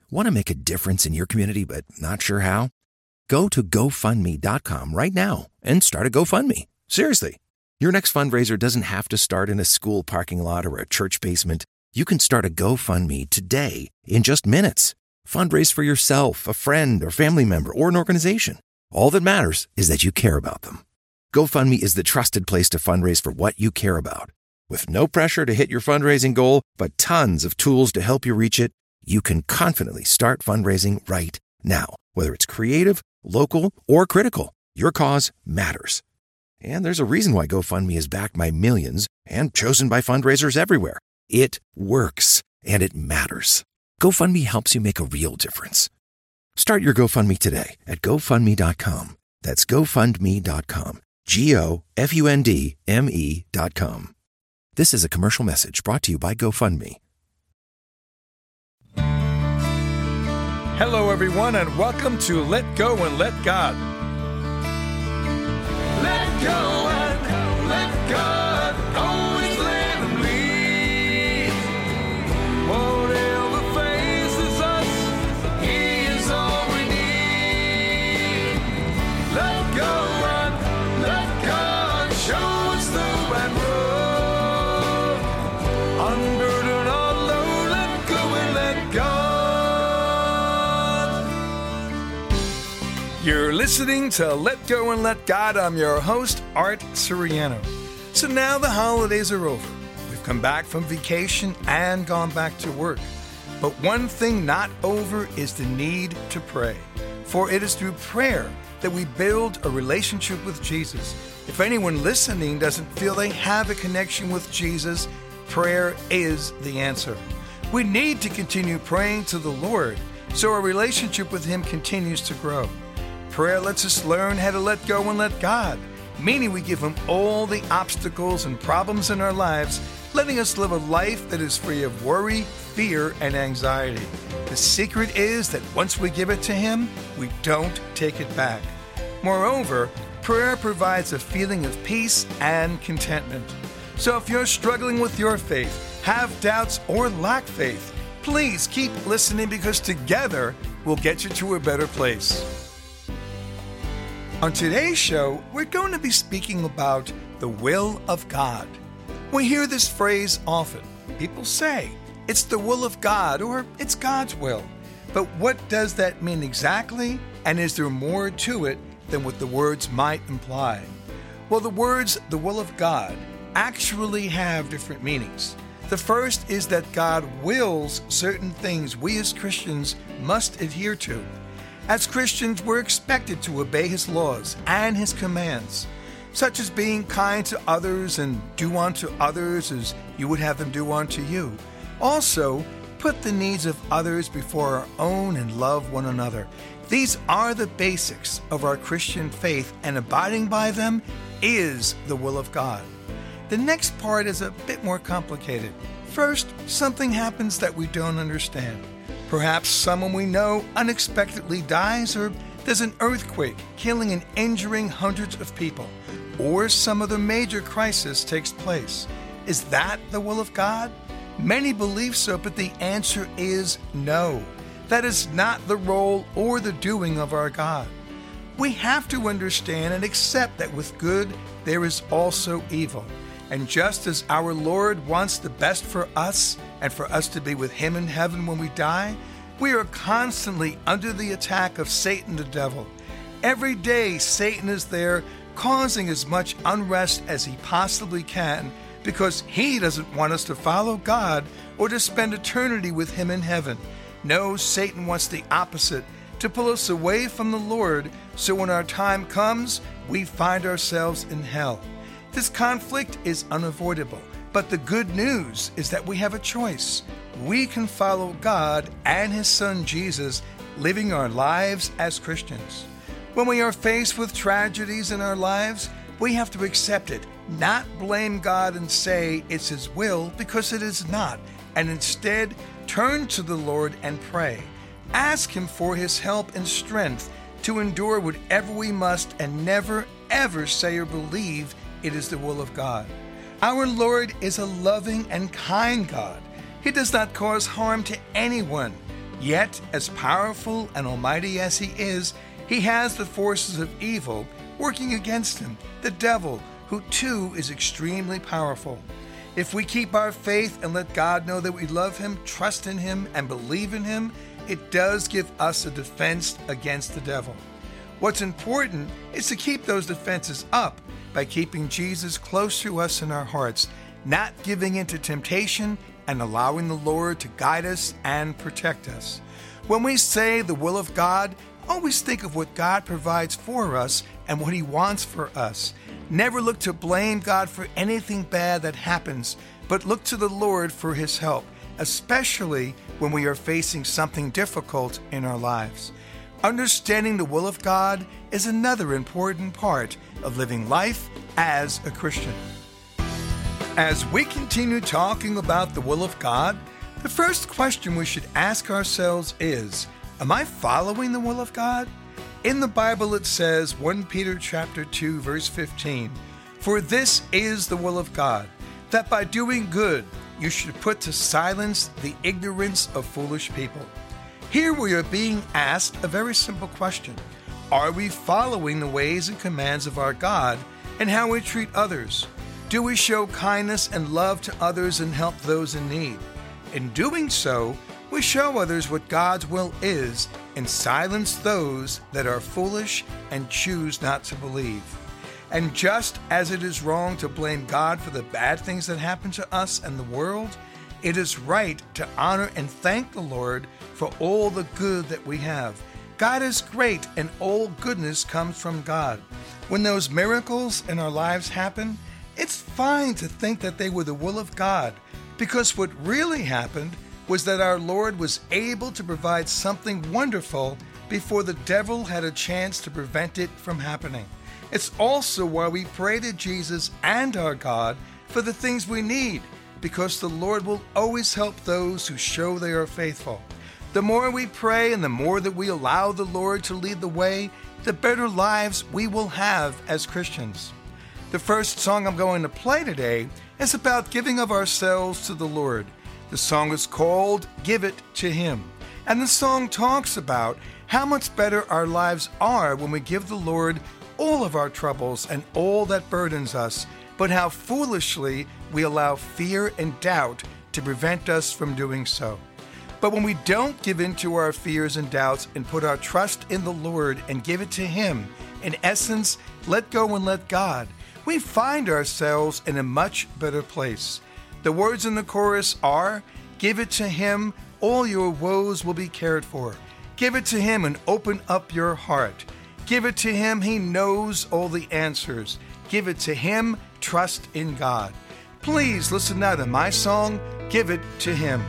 Want to make a difference in your community but not sure how? Go to GoFundMe.com right now and start a GoFundMe. Seriously. Your next fundraiser doesn't have to start in a school parking lot or a church basement. You can start a GoFundMe today in just minutes. Fundraise for yourself, a friend or family member, or an organization. All that matters is that you care about them. GoFundMe is the trusted place to fundraise for what you care about. With no pressure to hit your fundraising goal, but tons of tools to help you reach it, you can confidently start fundraising right now. Whether it's creative, local, or critical, your cause matters. And there's a reason why GoFundMe is backed by millions and chosen by fundraisers everywhere. It works, and it matters. GoFundMe helps you make a real difference. Start your GoFundMe today at GoFundMe.com. That's GoFundMe.com. GoFundMe.com. This is a commercial message brought to you by GoFundMe. Hello, everyone, and welcome to Let Go and Let God. Let go and let God, always let Him lead. Whatever faces us, He is all we need. Let go and let God show us the right road. Unburden our load, let go and let God. You're listening to Let Go and Let God. I'm your host, Art Siriano. So now the holidays are over. We've come back from vacation and gone back to work. But one thing not over is the need to pray. For it is through prayer that we build a relationship with Jesus. If anyone listening doesn't feel they have a connection with Jesus, prayer is the answer. We need to continue praying to the Lord so our relationship with Him continues to grow. Prayer lets us learn how to let go and let God, meaning we give Him all the obstacles and problems in our lives, letting us live a life that is free of worry, fear, and anxiety. The secret is that once we give it to Him, we don't take it back. Moreover, prayer provides a feeling of peace and contentment. So if you're struggling with your faith, have doubts, or lack faith, please keep listening because together we'll get you to a better place. On today's show, we're going to be speaking about the will of God. We hear this phrase often. People say, it's the will of God or it's God's will. But what does that mean exactly? And is there more to it than what the words might imply? Well, the words, the will of God, actually have different meanings. The first is that God wills certain things we as Christians must adhere to. As Christians, we're expected to obey His laws and His commands, such as being kind to others and do unto others as you would have them do unto you. Also, put the needs of others before our own and love one another. These are the basics of our Christian faith, and abiding by them is the will of God. The next part is a bit more complicated. First, something happens that we don't understand. Perhaps someone we know unexpectedly dies, or there's an earthquake killing and injuring hundreds of people, or some other major crisis takes place. Is that the will of God? Many believe so, but the answer is no. That is not the role or the doing of our God. We have to understand and accept that with good, there is also evil. And just as our Lord wants the best for us and for us to be with Him in heaven when we die, we are constantly under the attack of Satan the devil. Every day, Satan is there causing as much unrest as he possibly can because he doesn't want us to follow God or to spend eternity with Him in heaven. No, Satan wants the opposite, to pull us away from the Lord so when our time comes, we find ourselves in hell. This conflict is unavoidable, but the good news is that we have a choice. We can follow God and His Son Jesus, living our lives as Christians. When we are faced with tragedies in our lives, we have to accept it, not blame God and say it's His will, because it is not, and instead turn to the Lord and pray. Ask Him for His help and strength to endure whatever we must, and never, ever say or believe it is the will of God. Our Lord is a loving and kind God. He does not cause harm to anyone. Yet, as powerful and almighty as he is, he has the forces of evil working against him, the devil, who too is extremely powerful. If we keep our faith and let God know that we love him, trust in him, and believe in him, it does give us a defense against the devil. What's important is to keep those defenses up by keeping Jesus close to us in our hearts, not giving in to temptation, and allowing the Lord to guide us and protect us. When we say the will of God, always think of what God provides for us and what he wants for us. Never look to blame God for anything bad that happens, but look to the Lord for his help, especially when we are facing something difficult in our lives. Understanding the will of God is another important part of living life as a Christian. As we continue talking about the will of God, the first question we should ask ourselves is, am I following the will of God? In the Bible it says, 1 Peter chapter 2, verse 15, "For this is the will of God, that by doing good you should put to silence the ignorance of foolish people." Here we are being asked a very simple question. Are we following the ways and commands of our God and how we treat others? Do we show kindness and love to others and help those in need? In doing so, we show others what God's will is and silence those that are foolish and choose not to believe. And just as it is wrong to blame God for the bad things that happen to us and the world, it is right to honor and thank the Lord for all the good that we have. God is great, and all goodness comes from God. When those miracles in our lives happen, it's fine to think that they were the will of God, because what really happened was that our Lord was able to provide something wonderful before the devil had a chance to prevent it from happening. It's also why we pray to Jesus and our God for the things we need, because the Lord will always help those who show they are faithful. The more we pray and the more that we allow the Lord to lead the way, the better lives we will have as Christians. The first song I'm going to play today is about giving of ourselves to the Lord. The song is called "Give It to Him," and the song talks about how much better our lives are when we give the Lord all of our troubles and all that burdens us, but how foolishly we allow fear and doubt to prevent us from doing so. But when we don't give in to our fears and doubts and put our trust in the Lord and give it to Him, in essence, let go and let God, we find ourselves in a much better place. The words in the chorus are, "Give it to Him, all your woes will be cared for. Give it to Him and open up your heart. Give it to Him, He knows all the answers. Give it to Him, trust in God." Please listen now to my song, "Give It to Him."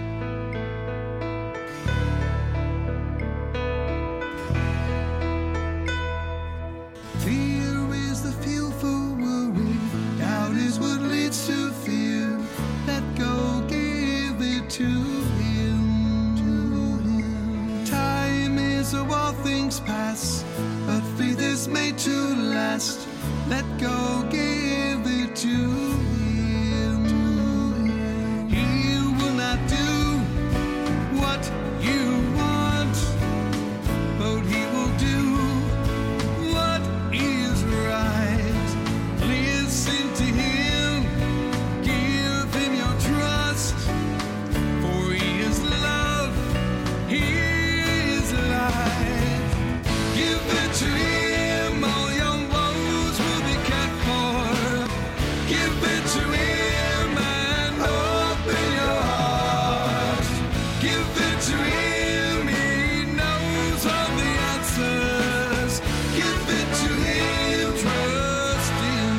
Fear is the fuel for worry. Doubt is what leads to fear. Let go, give it to Him. Time is how all things pass, but faith is made to last. Let go, give it to Him. He will not do what you want, but He will do what is right. Listen to Him, give Him your trust, for He is love, He is life. Give it to Him, all your woes will be cared for. Give it to Him and open your heart. Give it to Him, He knows all the answers. Give it to Him, trust in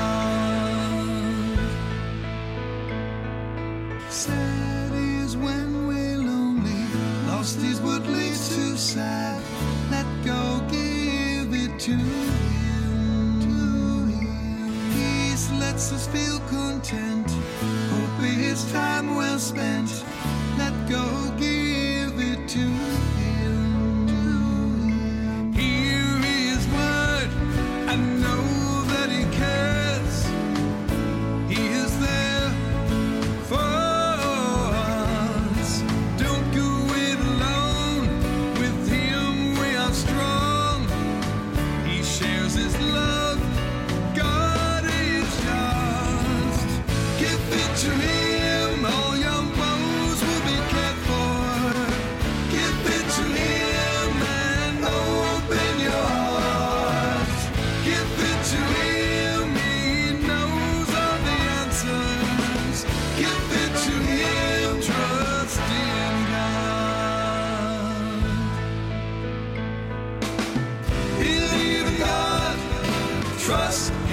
God. Sad is when we're lonely, lost is what leads to sad. Let go, give it to Him. Peace lets us feel content. Hope is time well spent. Let go, give it to Him. Hear His word and know that He cares. He is there for us. Don't go it alone.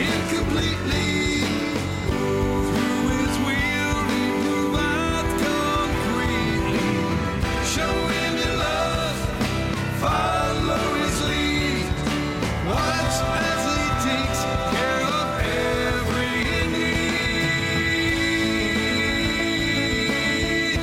incompletely. Through His will, He provides concretely. Show Him your love, follow His lead. Watch as He takes care of every need.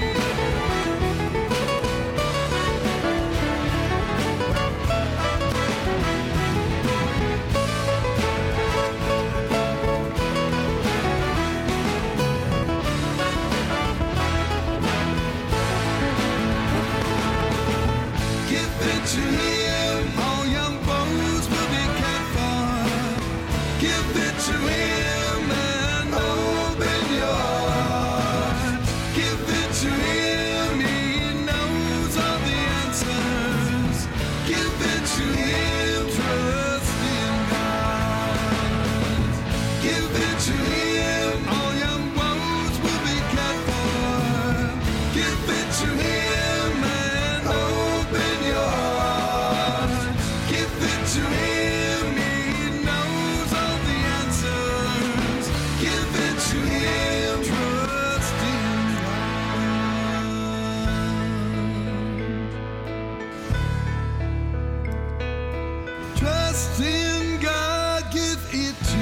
Give it to Him, all young bones will be cared for. Give it to Him and open your heart. Give it to Him, He knows all the answers. Give it to Him, trust in God. Give it to Him, all young bones will be cared for. Give it to Him and open your heart. Give it to Him, He knows all the answers. Give it to Him, trust in God. Trust in God, give it to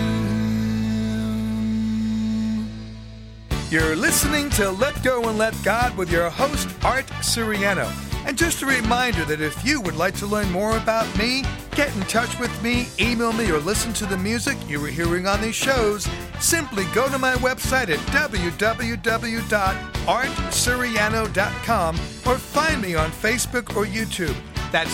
Him. You're listening to Let Go and Let God with your host, Art Siriano. And just a reminder that if you would like to learn more about me, get in touch with me, email me, or listen to the music you were hearing on these shows, simply go to my website at www.artsiriano.com or find me on Facebook or YouTube. That's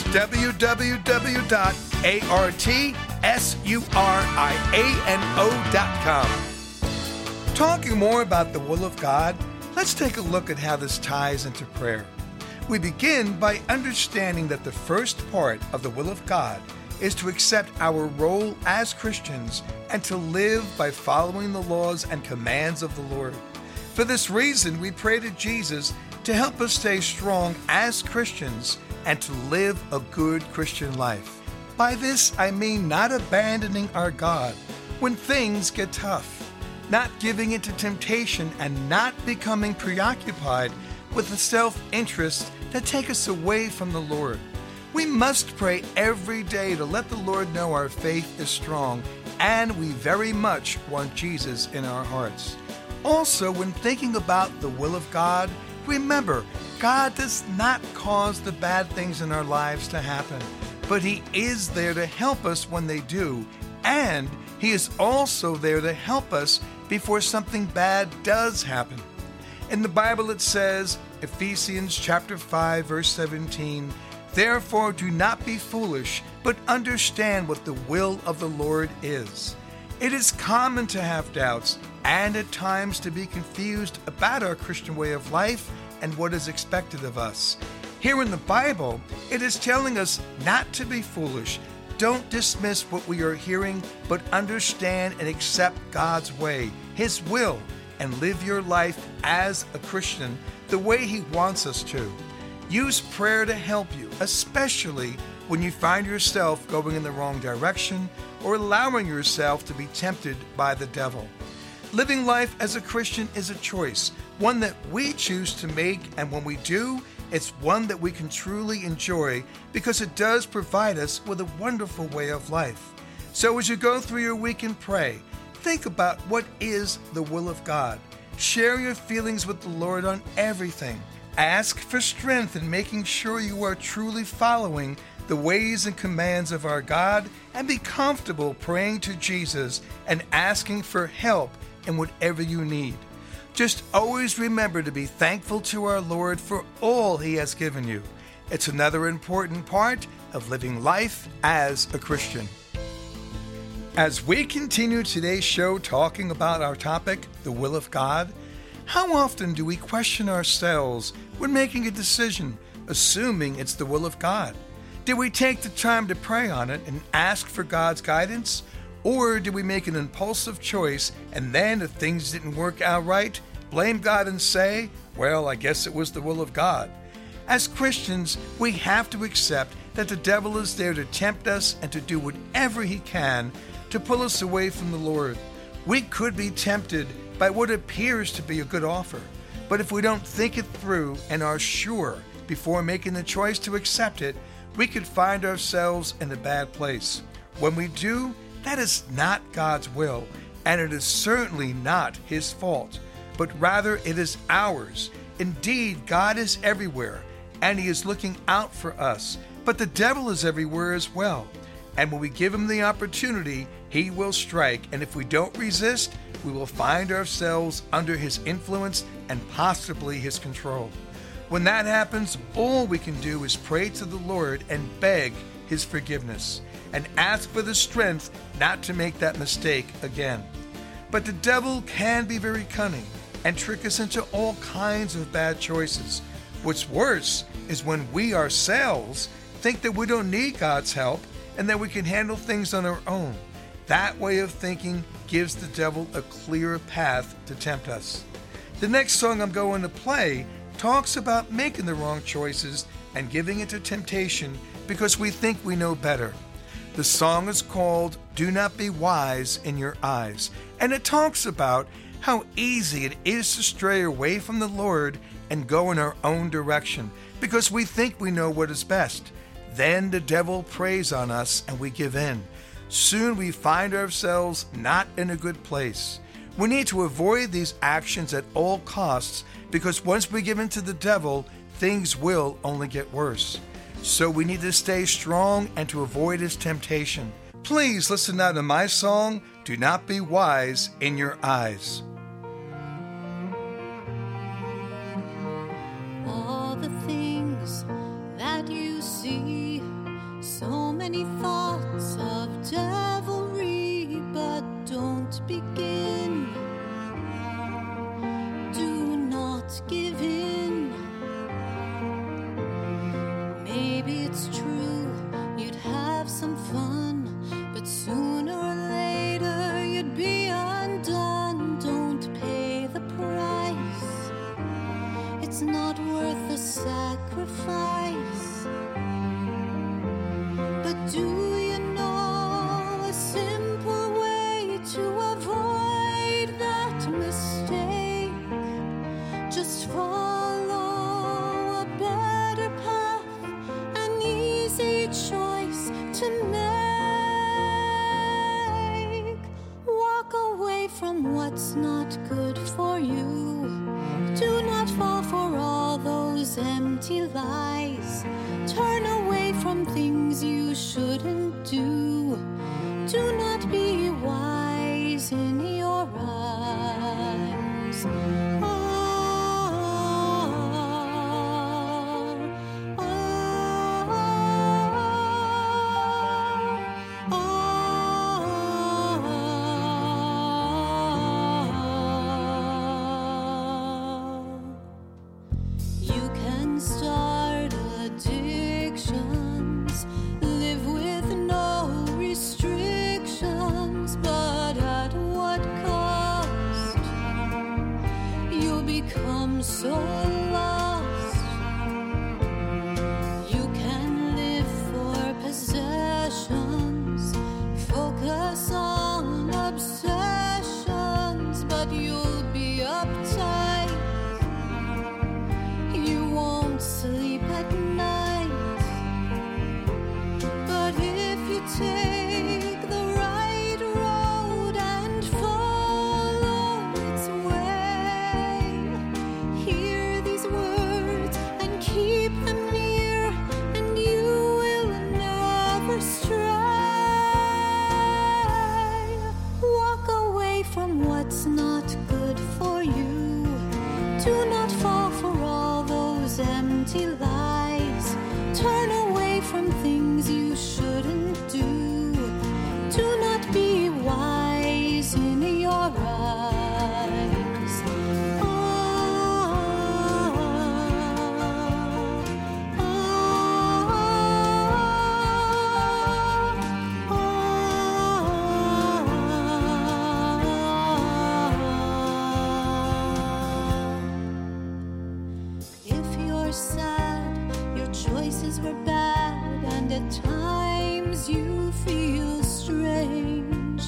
www.artsuriano.com. Talking more about the will of God, let's take a look at how this ties into prayer. We begin by understanding that the first part of the will of God is to accept our role as Christians and to live by following the laws and commands of the Lord. For this reason, we pray to Jesus to help us stay strong as Christians and to live a good Christian life. By this, I mean not abandoning our God when things get tough, not giving into temptation, and not becoming preoccupied with the self-interests that take us away from the Lord. We must pray every day to let the Lord know our faith is strong, and we very much want Jesus in our hearts. Also, when thinking about the will of God, remember, God does not cause the bad things in our lives to happen, but He is there to help us when they do, and He is also there to help us before something bad does happen. In the Bible it says, Ephesians chapter 5, verse 17, "Therefore do not be foolish, but understand what the will of the Lord is." It is common to have doubts and at times to be confused about our Christian way of life and what is expected of us. Here in the Bible, it is telling us not to be foolish. Don't dismiss what we are hearing, but understand and accept God's way, His will, and live your life as a Christian the way He wants us to. Use prayer to help you, especially when you find yourself going in the wrong direction or allowing yourself to be tempted by the devil. Living life as a Christian is a choice, one that we choose to make, and when we do, it's one that we can truly enjoy because it does provide us with a wonderful way of life. So as you go through your week and pray, think about what is the will of God. Share your feelings with the Lord on everything. Ask for strength in making sure you are truly following the ways and commands of our God, and be comfortable praying to Jesus and asking for help in whatever you need. Just always remember to be thankful to our Lord for all He has given you. It's another important part of living life as a Christian. As we continue today's show talking about our topic, the will of God, how often do we question ourselves when making a decision, assuming it's the will of God? Did we take the time to pray on it and ask for God's guidance? Or did we make an impulsive choice and then, if things didn't work out right, blame God and say, well, I guess it was the will of God? As Christians, we have to accept that the devil is there to tempt us and to do whatever he can to pull us away from the Lord. We could be tempted by what appears to be a good offer, but if we don't think it through and are sure before making the choice to accept it, we could find ourselves in a bad place. When we do, that is not God's will, and it is certainly not His fault, but rather it is ours. Indeed, God is everywhere, and He is looking out for us, but the devil is everywhere as well. And when we give him the opportunity, he will strike, and if we don't resist, we will find ourselves under his influence and possibly his control. When that happens, all we can do is pray to the Lord and beg his forgiveness, and ask for the strength not to make that mistake again. But the devil can be very cunning and trick us into all kinds of bad choices. What's worse is when we ourselves think that we don't need God's help and that we can handle things on our own. That way of thinking gives the devil a clear path to tempt us. The next song I'm going to play talks about making the wrong choices and giving into temptation because we think we know better. The song is called Do Not Be Wise in Your Eyes, and it talks about how easy it is to stray away from the Lord and go in our own direction because we think we know what is best. Then the devil preys on us and we give in. Soon we find ourselves not in a good place. We need to avoid these actions at all costs because once we give in to the devil, things will only get worse. So we need to stay strong and to avoid his temptation. Please listen now to my song, Do Not Be Wise in Your Eyes. All the things that you see, so many thoughts of devilry, but don't begin. Do not give in. Maybe it's true you'd have some fun, but sooner or later you'd be undone. Don't pay the price. It's not worth the sacrifice. But do you know a simple way to avoid that mistake? Just follow a better path, an easy choice to make. Walk away from what's not good for you. Do not fall for all those empty lies. Turn away from things you shouldn't do. Do not be wise in your eyes. You can start addictions, live with no restrictions, but at what cost? You'll become so lost. You can live for possessions, focus on obsessions, but you'll be uptight. You won't sleep at night. But if you take the right road and follow its way, hear these words and keep them near, and you will never stray. Walk away from what's not good for you. Do not fall for all those empty lies. Turn away from things you shouldn't do. Do not be wise in your eyes. If you're sad, your choices were bad, and at times you feel strange,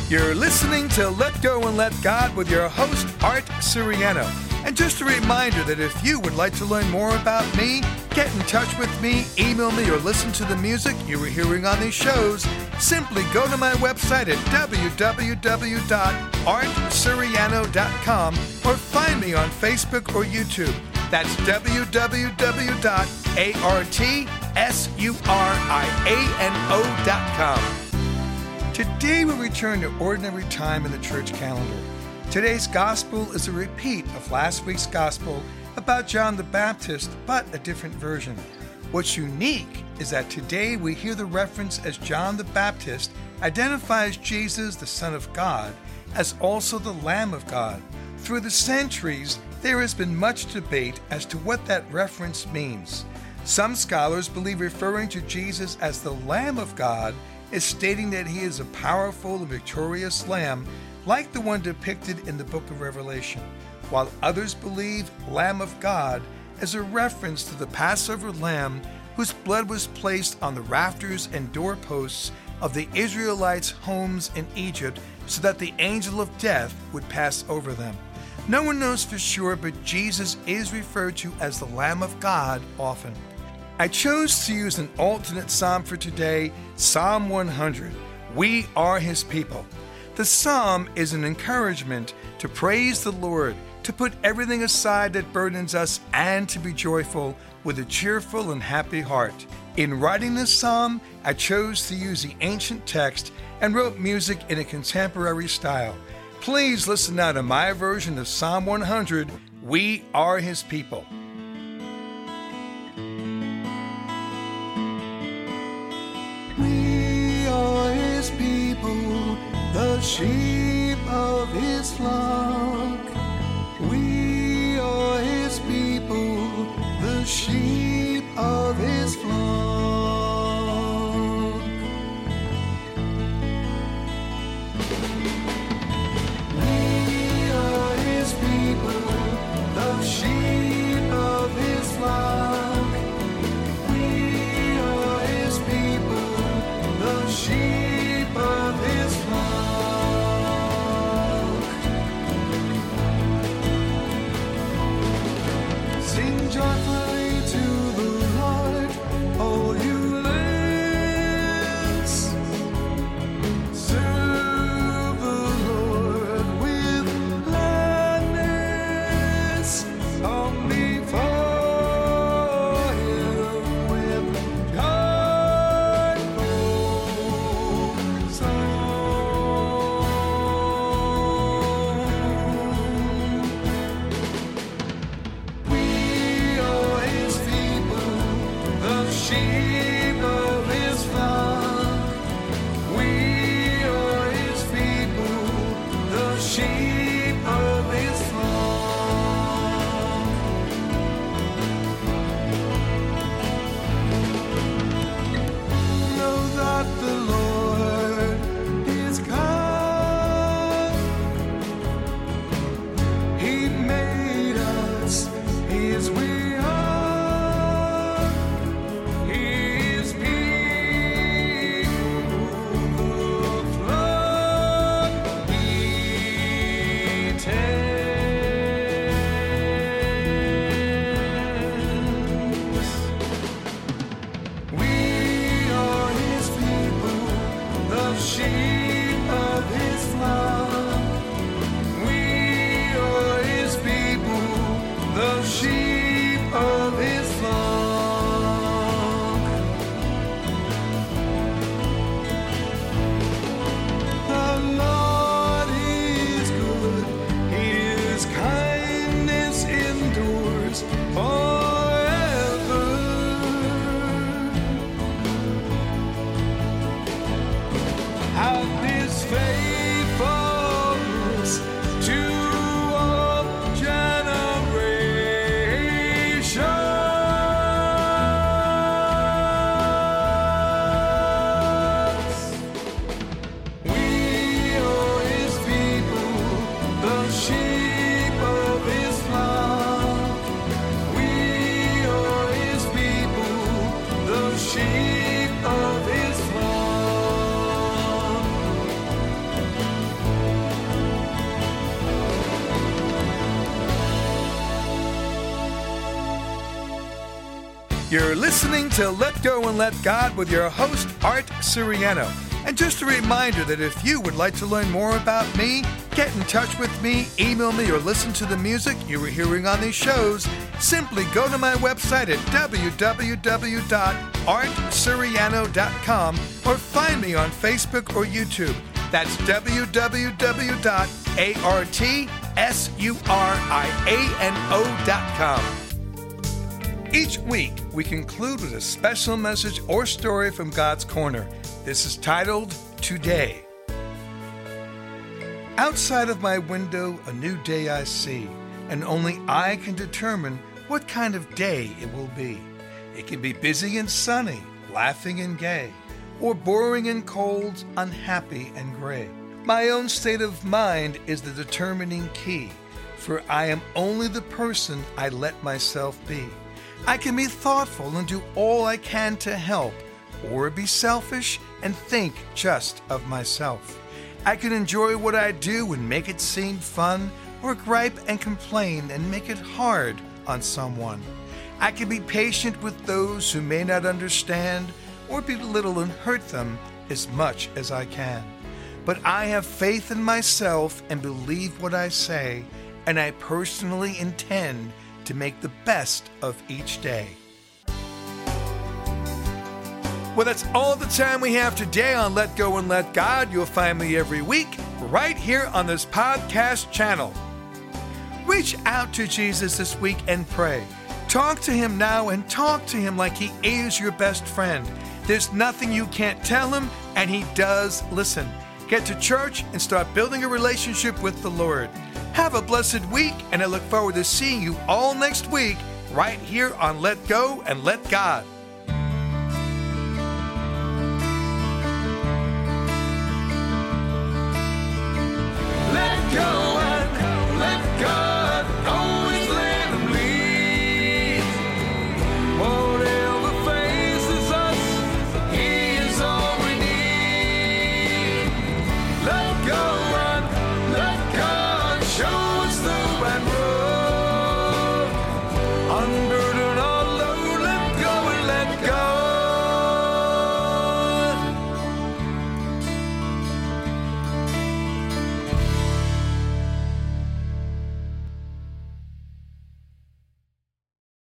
You're listening to Let Go and Let God with your host, Art Siriano. And just a reminder that if you would like to learn more about me, get in touch with me, email me, or listen to the music you were hearing on these shows, simply go to my website at www.artsiriano.com or find me on Facebook or YouTube. That's www.artsuriano.com. Today we return to ordinary time in the church calendar. Today's gospel is a repeat of last week's gospel about John the Baptist, but a different version. What's unique is that today we hear the reference as John the Baptist identifies Jesus, the Son of God, as also the Lamb of God. Through the centuries, there has been much debate as to what that reference means. Some scholars believe referring to Jesus as the Lamb of God is stating that he is a powerful and victorious lamb like the one depicted in the book of Revelation, while others believe Lamb of God as a reference to the Passover lamb whose blood was placed on the rafters and doorposts of the Israelites' homes in Egypt so that the angel of death would pass over them. No one knows for sure, but Jesus is referred to as the Lamb of God often. I chose to use an alternate psalm for today, Psalm 100. We are his people. The psalm is an encouragement to praise the Lord, to put everything aside that burdens us, and to be joyful with a cheerful and happy heart. In writing this psalm, I chose to use the ancient text and wrote music in a contemporary style. Please listen now to my version of Psalm 100, We Are His People. We are his people, the sheep of his flock. We are his people, the sheep of his flock. We are his people, the sheep of his flock. Sheep of his flock. Sing joyfully to the Lord, all you lands. Serve the Lord with gladness. Come before him with sheep of his flock. We are his people, the sheep of his flock. Know that the Lord is God. He made us his will. You're listening to Let Go and Let God with your host, Art Siriano. And just a reminder that if you would like to learn more about me, get in touch with me, email me, or listen to the music you were hearing on these shows, simply go to my website at www.artsiriano.com or find me on Facebook or YouTube. That's www.artsuriano.com. Each week, we conclude with a special message or story from God's Corner. This is titled, Today. Outside of my window, a new day I see, and only I can determine what kind of day it will be. It can be busy and sunny, laughing and gay, or boring and cold, unhappy and gray. My own state of mind is the determining key, for I am only the person I let myself be. I can be thoughtful and do all I can to help, or be selfish and think just of myself. I can enjoy what I do and make it seem fun, or gripe and complain and make it hard on someone. I can be patient with those who may not understand, or belittle and hurt them as much as I can. But I have faith in myself and believe what I say, and I personally intend to make the best of each day. Well, that's all the time we have today on Let Go and Let God. You'll find me every week right here on this podcast channel. Reach out to Jesus this week and pray. Talk to him now and talk to him like he is your best friend. There's nothing you can't tell him, and he does listen. Get to church and start building a relationship with the Lord. Have a blessed week, and I look forward to seeing you all next week right here on Let Go and Let God.